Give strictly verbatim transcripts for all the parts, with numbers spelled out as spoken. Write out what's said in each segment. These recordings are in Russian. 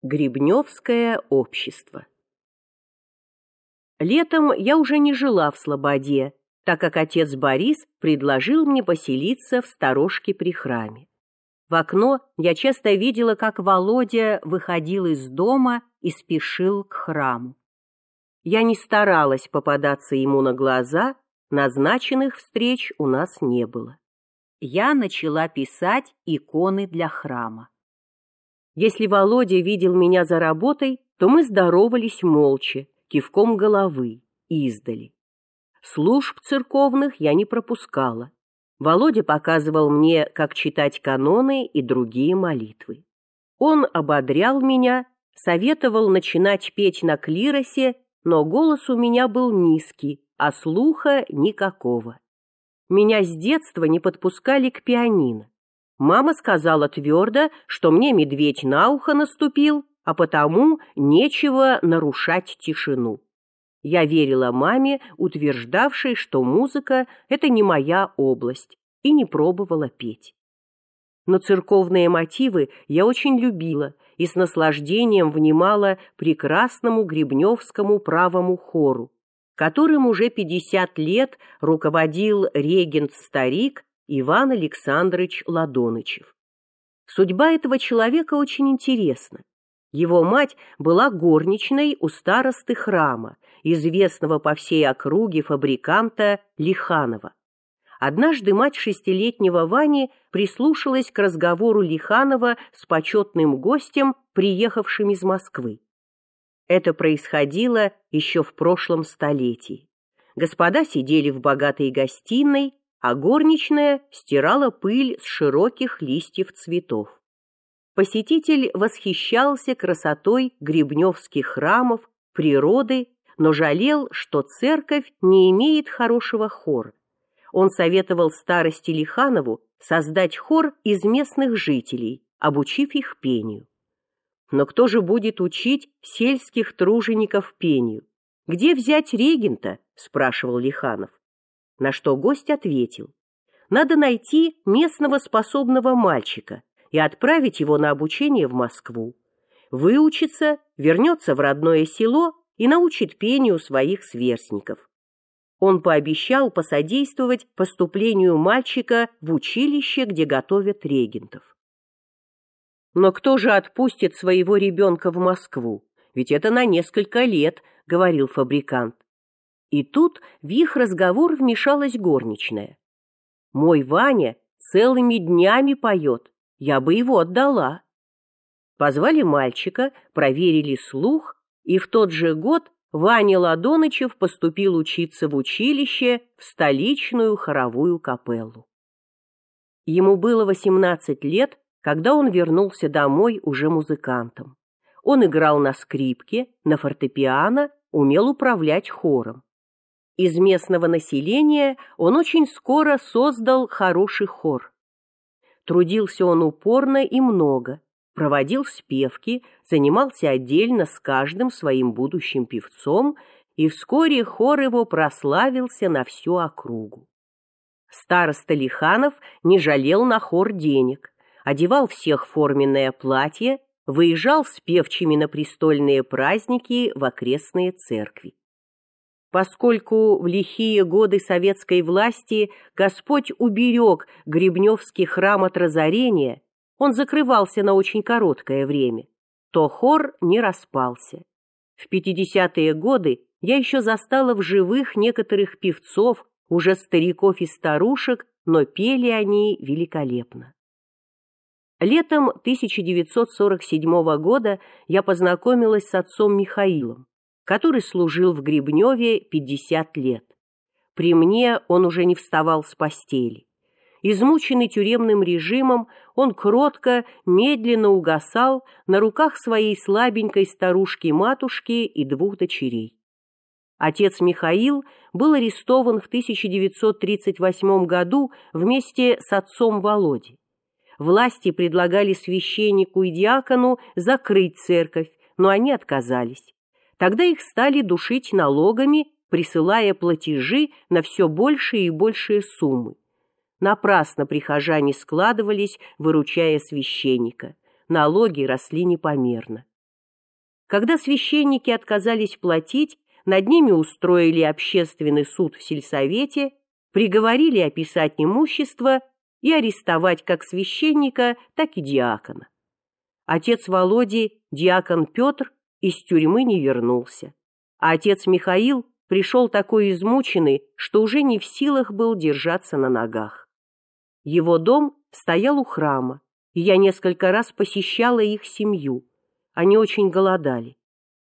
Гребневское общество. Летом я уже не жила в Слободе, так как отец Борис предложил мне поселиться в сторожке при храме. В окно я часто видела, как Володя выходил из дома и спешил к храму. Я не старалась попадаться ему на глаза, назначенных встреч у нас не было. Я начала писать иконы для храма. Если Володя видел меня за работой, то мы здоровались молча, кивком головы, издали. Служб церковных я не пропускала. Володя показывал мне, как читать каноны и другие молитвы. Он ободрял меня, советовал начинать петь на клиросе, но голос у меня был низкий, а слуха никакого. Меня с детства не подпускали к пианино. Мама сказала твердо, что мне медведь на ухо наступил, а потому нечего нарушать тишину. Я верила маме, утверждавшей, что музыка — это не моя область, и не пробовала петь. Но церковные мотивы я очень любила и с наслаждением внимала прекрасному гребневскому правому хору, которым уже пятьдесят лет руководил регент-старик Иван Александрович Ладонычев. Судьба этого человека очень интересна. Его мать была горничной у старосты храма, известного по всей округе фабриканта Лиханова. Однажды мать шестилетнего Вани прислушалась к разговору Лиханова с почетным гостем, приехавшим из Москвы. Это происходило еще в прошлом столетии. Господа сидели в богатой гостиной, а горничная стирала пыль с широких листьев цветов. Посетитель восхищался красотой гребневских храмов, природы, но жалел, что церковь не имеет хорошего хора. Он советовал старосте Лиханову создать хор из местных жителей, обучив их пению. Но кто же будет учить сельских тружеников пению? «Где взять регента?» – спрашивал Лиханов. На что гость ответил: надо найти местного способного мальчика и отправить его на обучение в Москву. Выучится, вернется в родное село и научит пению своих сверстников. Он пообещал посодействовать поступлению мальчика в училище, где готовят регентов. «Но кто же отпустит своего ребенка в Москву? Ведь это на несколько лет», — говорил фабрикант. И тут в их разговор вмешалась горничная. «Мой Ваня целыми днями поет, я бы его отдала». Позвали мальчика, проверили слух, и в тот же год Ваня Ладонычев поступил учиться в училище в столичную хоровую капеллу. Ему было восемнадцать лет, когда он вернулся домой уже музыкантом. Он играл на скрипке, на фортепиано, умел управлять хором. Из местного населения он очень скоро создал хороший хор. Трудился он упорно и много, проводил спевки, занимался отдельно с каждым своим будущим певцом, и вскоре хор его прославился на всю округу. Староста Лиханов не жалел на хор денег, одевал всех в форменное платье, выезжал с певчими на престольные праздники в окрестные церкви. Поскольку в лихие годы советской власти Господь уберег Гребневский храм от разорения, он закрывался на очень короткое время, то хор не распался. В пятидесятые годы я еще застала в живых некоторых певцов, уже стариков и старушек, но пели они великолепно. Летом тысяча девятьсот сорок седьмого года я познакомилась с отцом Михаилом, который служил в Гребневе пятьдесят лет. При мне он уже не вставал с постели. Измученный тюремным режимом, он кротко, медленно угасал на руках своей слабенькой старушки-матушки и двух дочерей. Отец Михаил был арестован в тысяча девятьсот тридцать восьмом году вместе с отцом Володи. Власти предлагали священнику и диакону закрыть церковь, но они отказались. Тогда их стали душить налогами, присылая платежи на все большие и большие суммы. Напрасно прихожане складывались, выручая священника. Налоги росли непомерно. Когда священники отказались платить, над ними устроили общественный суд в сельсовете, приговорили описать имущество и арестовать как священника, так и диакона. Отец Володи, диакон Петр, из тюрьмы не вернулся, а отец Михаил пришел такой измученный, что уже не в силах был держаться на ногах. Его дом стоял у храма, и я несколько раз посещала их семью. Они очень голодали.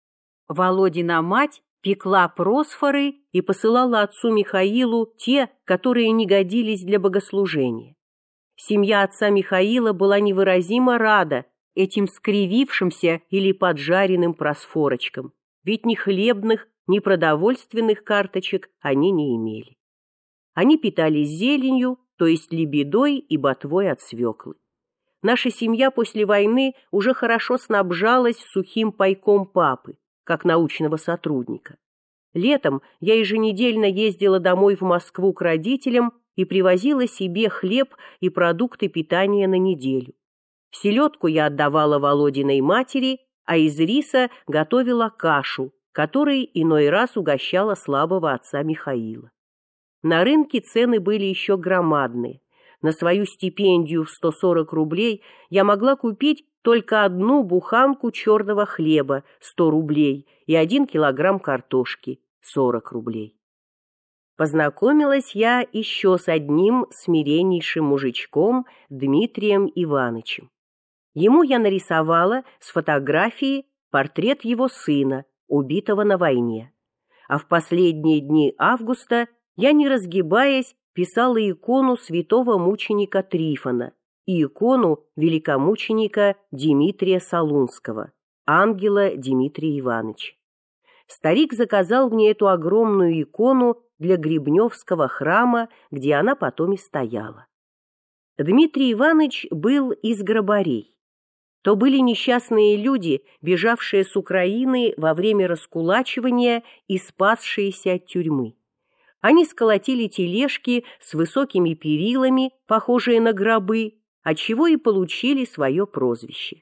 Володина мать пекла просфоры и посылала отцу Михаилу те, которые не годились для богослужения. Семья отца Михаила была невыразимо рада этим скривившимся или поджаренным просфорочкам, ведь ни хлебных, ни продовольственных карточек они не имели. Они питались зеленью, то есть лебедой и ботвой от свеклы. Наша семья после войны уже хорошо снабжалась сухим пайком папы, как научного сотрудника. Летом я еженедельно ездила домой в Москву к родителям и привозила себе хлеб и продукты питания на неделю. Селедку я отдавала Володиной матери, а из риса готовила кашу, которой иной раз угощала слабого отца Михаила. На рынке цены были еще громадные. На свою стипендию в сто сорок рублей я могла купить только одну буханку черного хлеба сто рублей и один килограмм картошки сорок рублей. Познакомилась я еще с одним смиреннейшим мужичком Дмитрием Иванычем. Ему я нарисовала с фотографии портрет его сына, убитого на войне. А в последние дни августа я, не разгибаясь, писала икону святого мученика Трифона и икону великомученика Дмитрия Солунского, ангела Дмитрия Ивановича. Старик заказал мне эту огромную икону для Гребневского храма, где она потом и стояла. Дмитрий Иванович был из грабарей. То были несчастные люди, бежавшие с Украины во время раскулачивания и спасшиеся от тюрьмы. Они сколотили тележки с высокими перилами, похожие на гробы, отчего и получили свое прозвище.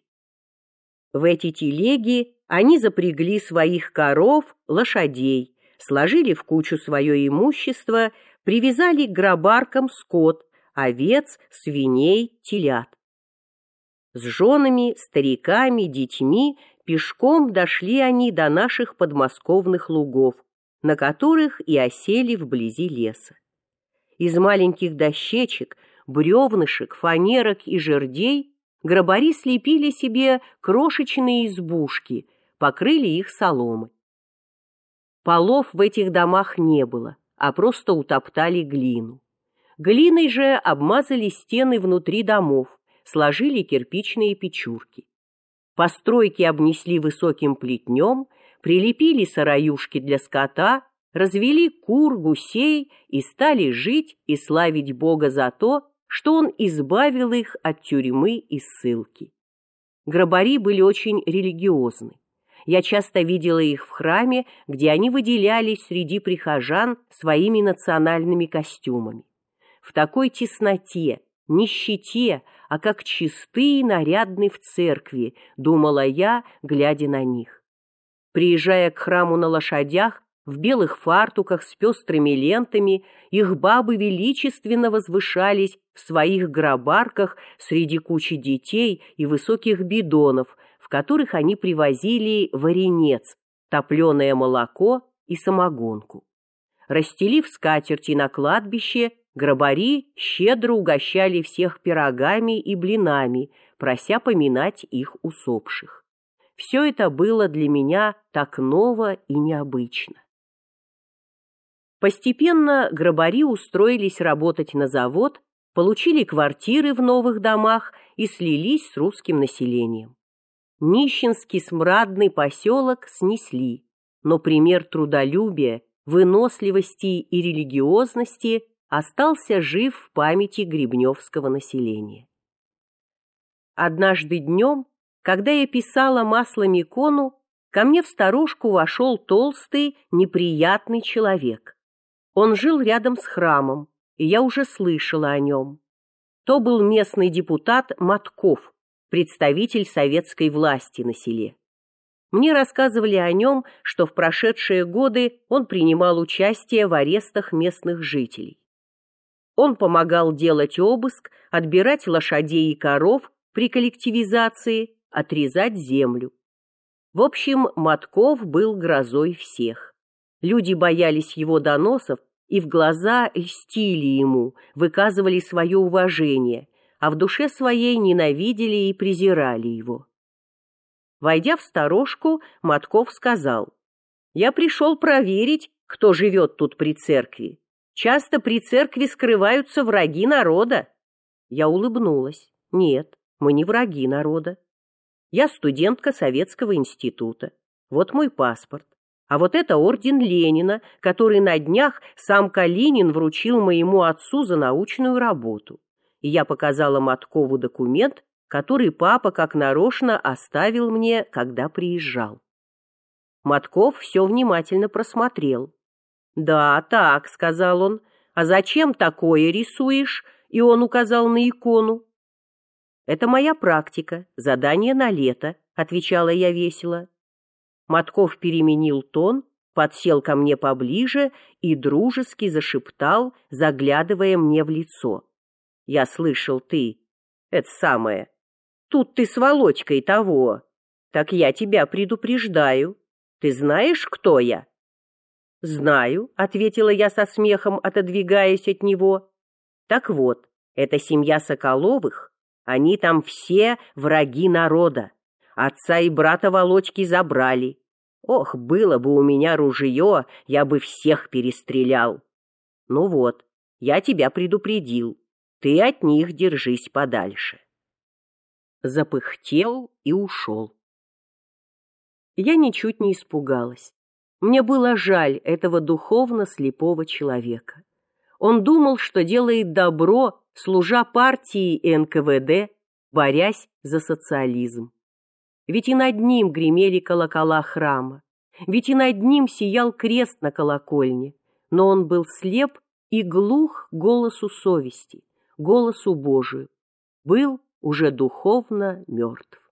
В эти телеги они запрягли своих коров, лошадей, сложили в кучу свое имущество, привязали к гробаркам скот, овец, свиней, телят. С женами, стариками, детьми пешком дошли они до наших подмосковных лугов, на которых и осели вблизи леса. Из маленьких дощечек, бревнышек, фанерок и жердей грабари слепили себе крошечные избушки, покрыли их соломой. Полов в этих домах не было, а просто утоптали глину. Глиной же обмазали стены внутри домов, сложили кирпичные печурки. Постройки обнесли высоким плетнем, прилепили сараюшки для скота, развели кур, гусей и стали жить и славить Бога за то, что Он избавил их от тюрьмы и ссылки. Грабари были очень религиозны. Я часто видела их в храме, где они выделялись среди прихожан своими национальными костюмами. В такой тесноте, нищете, а как чисты и нарядны в церкви, думала я, глядя на них. Приезжая к храму на лошадях, в белых фартуках с пестрыми лентами, их бабы величественно возвышались в своих грабарках среди кучи детей и высоких бидонов, в которых они привозили варенец, топленое молоко и самогонку. Расстелив скатерти на кладбище, грабари щедро угощали всех пирогами и блинами, прося поминать их усопших. Все это было для меня так ново и необычно. Постепенно грабари устроились работать на завод, получили квартиры в новых домах и слились с русским населением. Нищенский смрадный поселок снесли, но пример трудолюбия, выносливости и религиозности остался жив в памяти гребневского населения. Однажды днем, когда я писала маслом икону, ко мне в сторожку вошел толстый, неприятный человек. Он жил рядом с храмом, и я уже слышала о нем. То был местный депутат Матков, представитель советской власти на селе. Мне рассказывали о нем, что в прошедшие годы он принимал участие в арестах местных жителей. Он помогал делать обыск, отбирать лошадей и коров при коллективизации, отрезать землю. В общем, Матков был грозой всех. Люди боялись его доносов и в глаза льстили ему, выказывали свое уважение, а в душе своей ненавидели и презирали его. Войдя в сторожку, Матков сказал: «Я пришел проверить, кто живет тут при церкви. Часто при церкви скрываются враги народа». Я улыбнулась. «Нет, мы не враги народа. Я студентка Советского института. Вот мой паспорт. А вот это орден Ленина, который на днях сам Калинин вручил моему отцу за научную работу». И я показала Маткову документ, который папа как нарочно оставил мне, когда приезжал. Матков все внимательно просмотрел. «Да, так», — сказал он, — «а зачем такое рисуешь?» И он указал на икону. «Это моя практика, задание на лето», — отвечала я весело. Матков переменил тон, подсел ко мне поближе и дружески зашептал, заглядывая мне в лицо. «Я слышал, ты, это самое, тут ты с Володькой того. Так я тебя предупреждаю. Ты знаешь, кто я?» «Знаю», — ответила я со смехом, отодвигаясь от него. «Так вот, это семья Соколовых. Они там все враги народа. Отца и брата Володьки забрали. Ох, было бы у меня ружье, я бы всех перестрелял. Ну вот, я тебя предупредил. Ты от них держись подальше». Запыхтел и ушел. Я ничуть не испугалась. Мне было жаль этого духовно слепого человека. Он думал, что делает добро, служа партии и эн ка вэ дэ, борясь за социализм. Ведь и над ним гремели колокола храма, ведь и над ним сиял крест на колокольне, но он был слеп и глух голосу совести, голосу Божию, был уже духовно мертв.